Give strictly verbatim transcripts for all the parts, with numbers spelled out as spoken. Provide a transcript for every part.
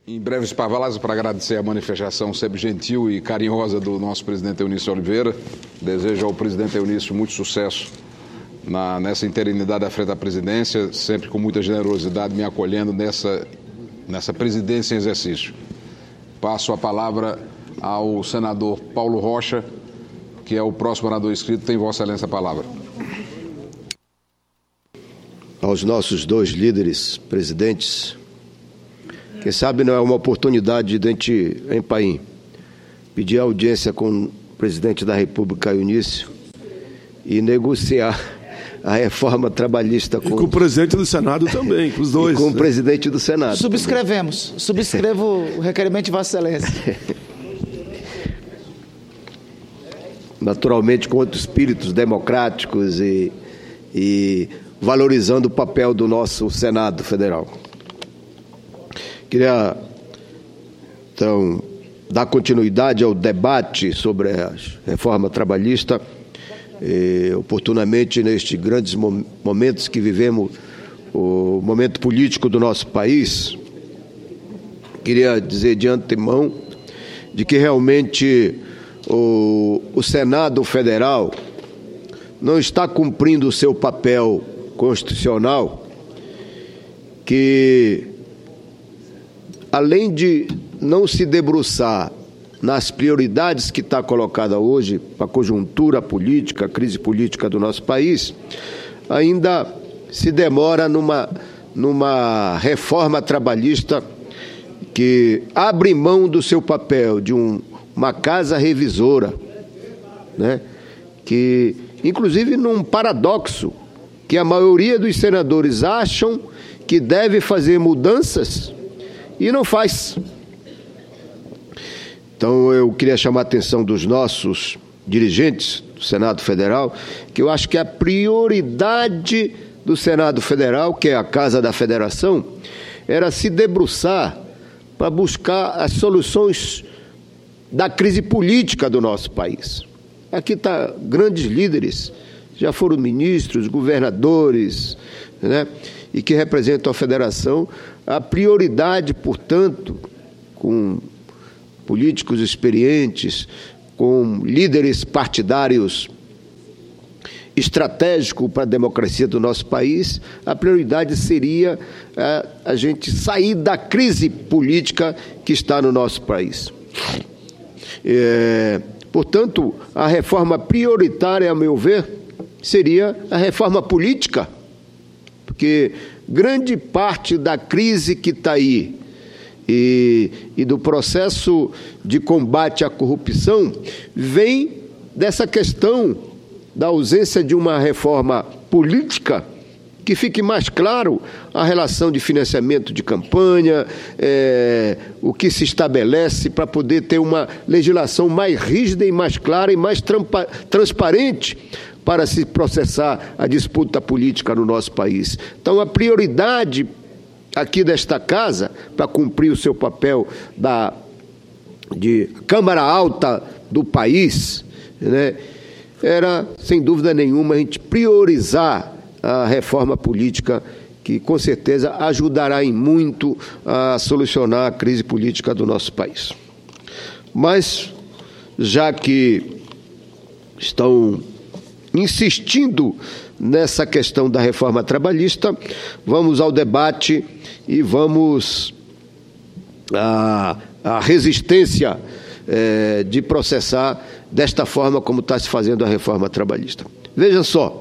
Em breves palavras, para agradecer a manifestação sempre gentil e carinhosa do nosso presidente Eunício Oliveira. Desejo ao presidente Eunício muito sucesso na, nessa interinidade à frente da presidência, sempre com muita generosidade me acolhendo nessa, nessa presidência em exercício. Passo a palavra ao senador Paulo Rocha, que é o próximo orador inscrito. Tem Vossa Excelência a palavra. Aos nossos dois líderes presidentes, quem sabe não é uma oportunidade de a gente, em Paim, pedir audiência com o presidente da República, Eunício, e negociar a reforma trabalhista com, e com o presidente do Senado também, com os dois. E com né? o presidente do Senado. Subscrevemos. Também. Subscrevo o requerimento de Vossa Excelência. Naturalmente, com outros espíritos democráticos e, e valorizando o papel do nosso Senado Federal. Queria, então, dar continuidade ao debate sobre a reforma trabalhista, e, oportunamente nestes grandes momentos que vivemos, o momento político do nosso país. Queria dizer de antemão de que realmente o, o Senado Federal não está cumprindo o seu papel constitucional, que além de não se debruçar nas prioridades que está colocada hoje para a conjuntura política, a crise política do nosso país, ainda se demora numa, numa reforma trabalhista que abre mão do seu papel de um, uma casa revisora, né? Que, inclusive, num paradoxo, que a maioria dos senadores acham que deve fazer mudanças e não faz. Então, eu queria chamar a atenção dos nossos dirigentes do Senado Federal, que eu acho que a prioridade do Senado Federal, que é a Casa da Federação, era se debruçar para buscar as soluções da crise política do nosso país. Aqui está grandes líderes, já foram ministros, governadores, né, e que representam a Federação. A prioridade, portanto, com políticos experientes, com líderes partidários estratégicos para a democracia do nosso país, a prioridade seria a, a gente sair da crise política que está no nosso país. É, portanto, a reforma prioritária, a meu ver, seria a reforma política, porque grande parte da crise que está aí e, e do processo de combate à corrupção vem dessa questão da ausência de uma reforma política que fique mais claro a relação de financiamento de campanha, é, o que se estabelece para poder ter uma legislação mais rígida e mais clara e mais trampa, transparente para se processar a disputa política no nosso país. Então, a prioridade aqui desta Casa, para cumprir o seu papel da, de Câmara Alta do país, né, era, sem dúvida nenhuma, a gente priorizar a reforma política, que com certeza ajudará em muito a solucionar a crise política do nosso país. Mas, já que estão insistindo nessa questão da reforma trabalhista, vamos ao debate e vamos à, à resistência é, de processar desta forma como está se fazendo a reforma trabalhista. Veja só,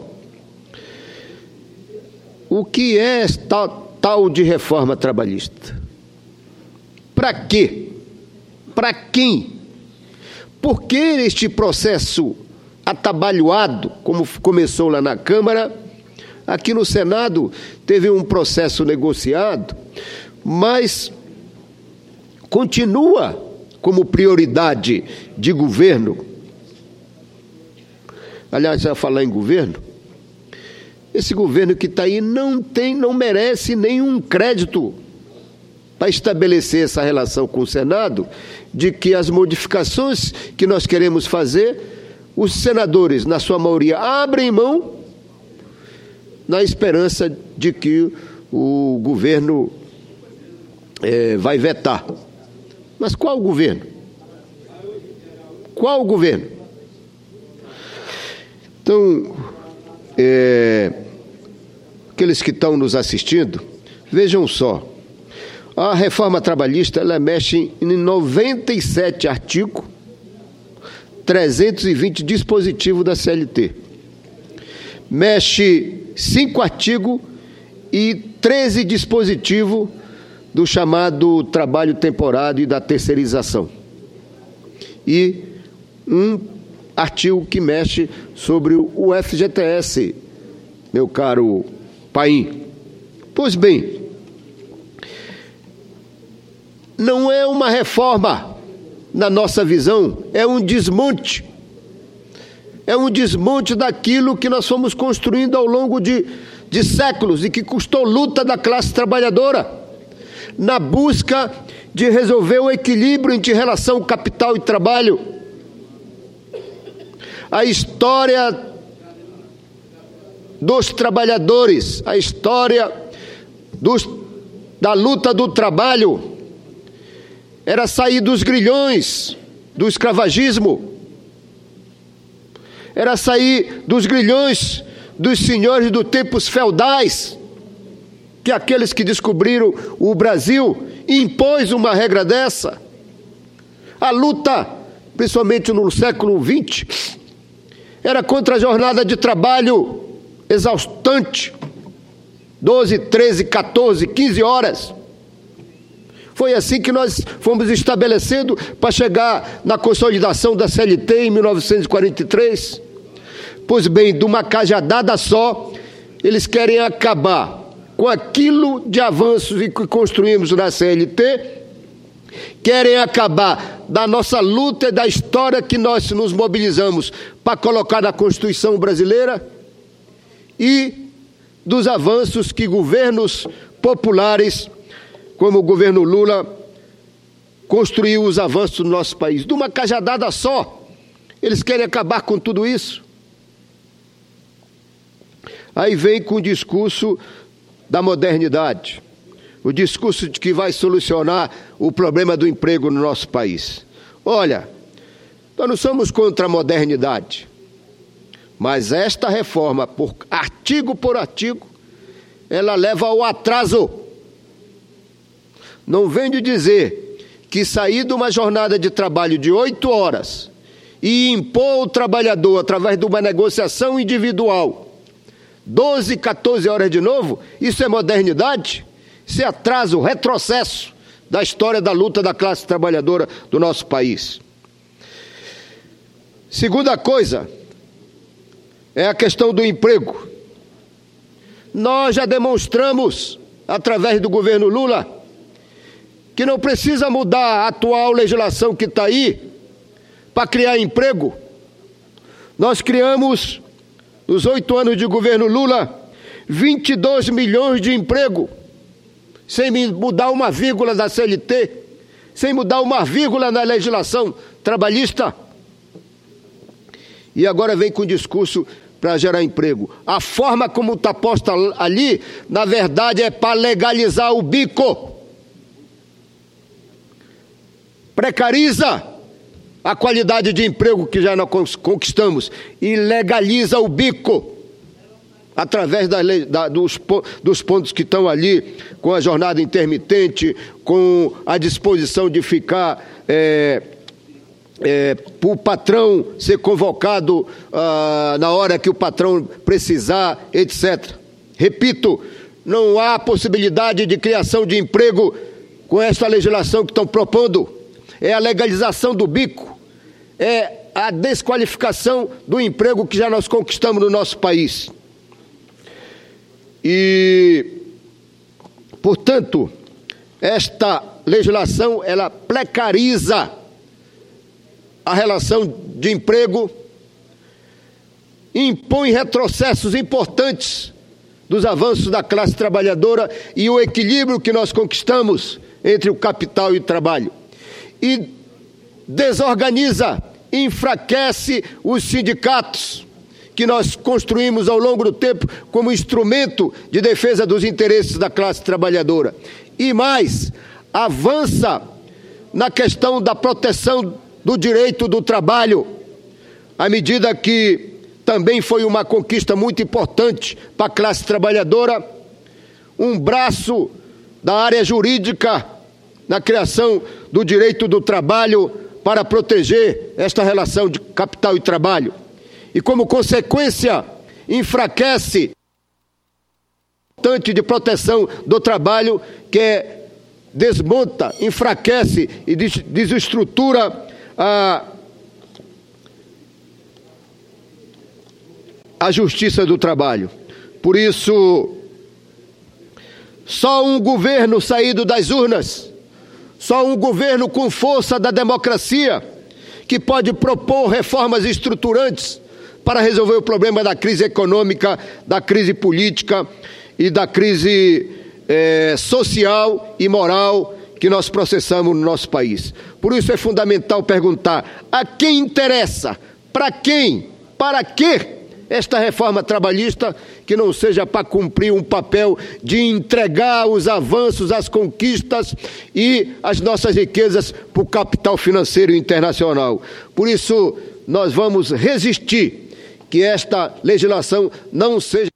o que é tal, tal de reforma trabalhista? Para quê? Para quem? Por que este processo atabalhoado, como começou lá na Câmara, aqui no Senado teve um processo negociado, mas continua como prioridade de governo. Aliás, já falar em governo, esse governo que está aí não tem, não merece nenhum crédito para estabelecer essa relação com o Senado, de que as modificações que nós queremos fazer, os senadores, na sua maioria, abrem mão na esperança de que o governo é, vai vetar. Mas qual o governo? Qual o governo? Então, é, aqueles que estão nos assistindo, vejam só. A reforma trabalhista, ela mexe em noventa e sete artigos, trezentos e vinte dispositivos da C L T. Mexe cinco artigos e treze dispositivos do chamado trabalho temporário e da terceirização. E um artigo que mexe sobre o F G T S, meu caro Paim. Pois bem, não é uma reforma, na nossa visão, é um desmonte. É um desmonte daquilo que nós fomos construindo ao longo de, de séculos e que custou luta da classe trabalhadora, na busca de resolver o equilíbrio entre relação capital e trabalho. A história dos trabalhadores, a história dos, da luta do trabalho, era sair dos grilhões do escravagismo, era sair dos grilhões dos senhores dos tempos feudais, que aqueles que descobriram o Brasil impôs uma regra dessa. A luta, principalmente no século vinte, era contra a jornada de trabalho exaustante, doze, treze, quatorze, quinze horas. Foi assim que nós fomos estabelecendo para chegar na consolidação da C L T em mil novecentos e quarenta e três. Pois bem, de uma cajadada só, eles querem acabar com aquilo de avanços que construímos na C L T, querem acabar da nossa luta e da história que nós nos mobilizamos para colocar na Constituição brasileira e dos avanços que governos populares, como o governo Lula, construiu os avanços do nosso país. De uma cajadada só, eles querem acabar com tudo isso. Aí vem com o discurso da modernidade, o discurso de que vai solucionar o problema do emprego no nosso país. Olha, nós não somos contra a modernidade, mas esta reforma, por artigo por artigo, ela leva ao atraso. Não vem de dizer que sair de uma jornada de trabalho de oito horas e impor ao trabalhador, através de uma negociação individual, doze, quatorze horas de novo, isso é modernidade? Isso é atraso, retrocesso da história da luta da classe trabalhadora do nosso país. Segunda coisa é a questão do emprego. Nós já demonstramos, através do governo Lula, que não precisa mudar a atual legislação que está aí para criar emprego. Nós criamos, nos oito anos de governo Lula, vinte e dois milhões de emprego, sem mudar uma vírgula da C L T, sem mudar uma vírgula na legislação trabalhista. E agora vem com discurso para gerar emprego. A forma como está posta ali, na verdade, é para legalizar o bico. Precariza a qualidade de emprego que já nós conquistamos e legaliza o bico através da lei, da, dos, dos pontos que estão ali, com a jornada intermitente, com a disposição de ficar é, é, para o patrão ser convocado ah, na hora que o patrão precisar, etcétera. Repito, não há possibilidade de criação de emprego com esta legislação que estão propondo. É a legalização do bico, é a desqualificação do emprego que já nós conquistamos no nosso país. E, portanto, esta legislação, ela precariza a relação de emprego, impõe retrocessos importantes dos avanços da classe trabalhadora e o equilíbrio que nós conquistamos entre o capital e o trabalho. E desorganiza, enfraquece os sindicatos que nós construímos ao longo do tempo como instrumento de defesa dos interesses da classe trabalhadora. E mais, avança na questão da proteção do direito do trabalho, à medida que também foi uma conquista muito importante para a classe trabalhadora, um braço da área jurídica na criação do direito do trabalho para proteger esta relação de capital e trabalho. E, como consequência, enfraquece o importante de proteção do trabalho, que é, desmonta, enfraquece e des desestrutura a, a justiça do trabalho. Por isso, só um governo saído das urnas, só um governo com força da democracia, que pode propor reformas estruturantes para resolver o problema da crise econômica, da crise política e da crise eh, social e moral que nós processamos no nosso país. Por isso é fundamental perguntar a quem interessa, para quem, para quê esta reforma trabalhista, que não seja para cumprir um papel de entregar os avanços, as conquistas e as nossas riquezas para o capital financeiro internacional. Por isso, nós vamos resistir que esta legislação não seja